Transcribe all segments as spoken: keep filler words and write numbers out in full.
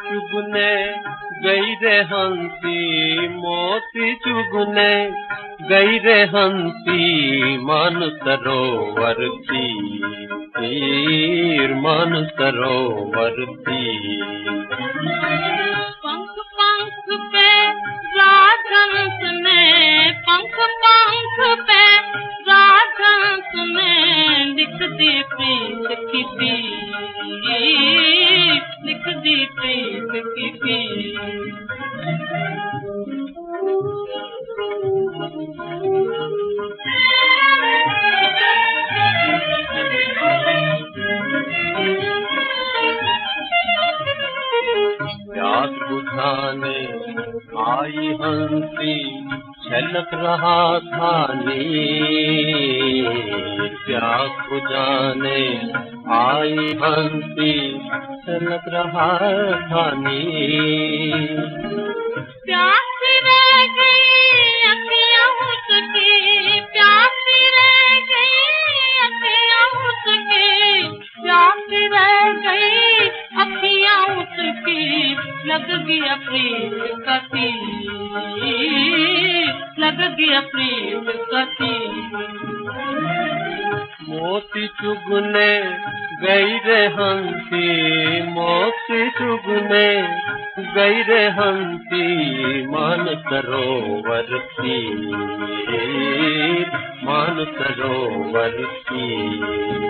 चुगने गई रे हंसी, मोती चुगने गई रे हंसी, मान सरोवर की तीर, मान सरोवर की। पंख पंख पे राजहंस ने, पंख पंख पे राजहंस ने लिख दी प्रीत की पीर, लिख दी प्रीत की पीर। प्यास बुझाने आई हंसी, छलक रहा था नीर। प्यास बुझाने आई हंसी, छलक रहा था नीर। प्यासी रह गई अखियाँ उसकी, प्यासी रह गई अखियाँ उसकी, प्यासी रह गई अखियाँ उसकी, लग गया प्रीत का तीर, लग गया प्रीत का तीर। मोती चुगने गई रे हंसी, मोती चुगने गई रे हंसी, मान सरोवर की, मान सरोवर की।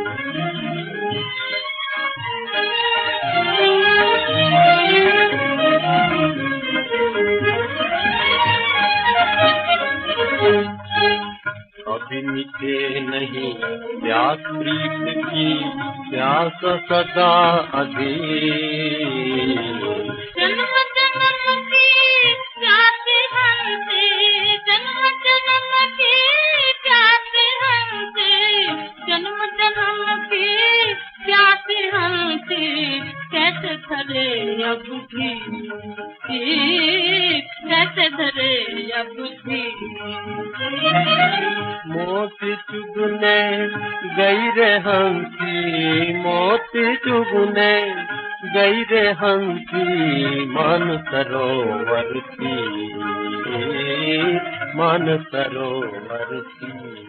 कभी मिटे नहीं प्यास प्रीत की, प्यास सदा अधीर। जन्म जन्म की प्यासी हमसे, जन्म जन्म की प्यासी हमसे, जन्म जन्म की प्यासी हमसे, कैसे धरे अब भी, कैसे धरे अब भी। मोती चुगने गई रे हंसी, मोती चुगने गई रे हंसी, मान सरोवर की, मान सरोवर की।